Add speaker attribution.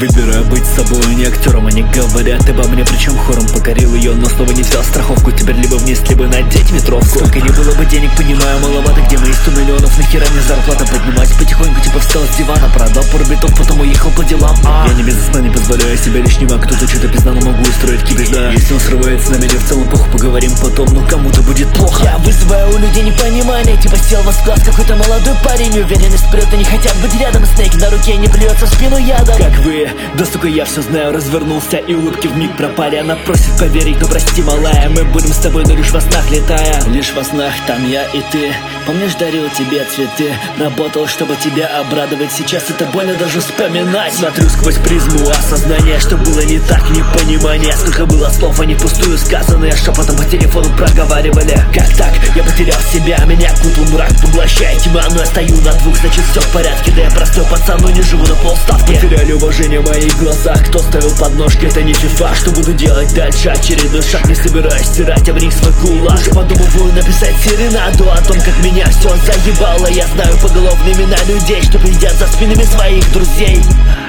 Speaker 1: Выбираю быть собой, не актером. Они говорят обо мне, причем хором. Покорил ее, но снова не взял страховку. Теперь либо вниз, либо надеть метровку. Сколько не было бы денег, понимаю, маловато. Где мои 100 миллионов, нахера мне зарплата? Поднимать потихоньку, типа встал с дивана. Продал пару битов, потом уехал по делам. Я не бизнесмен, не позволяю себе лишнего. Кто-то что-то пизда, но могу устроить кипиш, да. Если он срывается на меня в целом похуй, поговорим потом. Но кому-то будет плохо.
Speaker 2: Я вызываю у людей непонимание. Типа сел во склад какой-то молодой парень. Уверенность вперед, и не хотят быть рядом. Снейк на руке не плюется в спину ядом.
Speaker 1: Как вы, да сука, я все знаю. Развернулся и улыбки вмиг пропали. Она просит поверить, но прости, малая. Мы будем с тобой, но лишь во снах летая. Лишь во снах, там я и ты. Помнишь, дарил тебе цветы. Работал, чтобы тебя обрадовать. Сейчас это больно даже вспоминать. Смотрю сквозь призму осознания, что было не так, непонимание. Сколько было слов, они пустую сказанные. Шепотом по телефону проговаривали. Как так? Я потерял себя, меня кутал мрак, поглощая тьма. Но я стою на двух, значит все в порядке. Да я простой пацан, но не живу на полставки. Потеряли уважение в моих глазах. Кто ставил подножки, это не фифа. Что буду делать дальше? Очередной шаг, не собираюсь стирать, а в них свой кулак. Уже подумываю написать серенаду о том, как меня все заебало. Я знаю поголовно имена людей, что глядят за спинами своих друзей.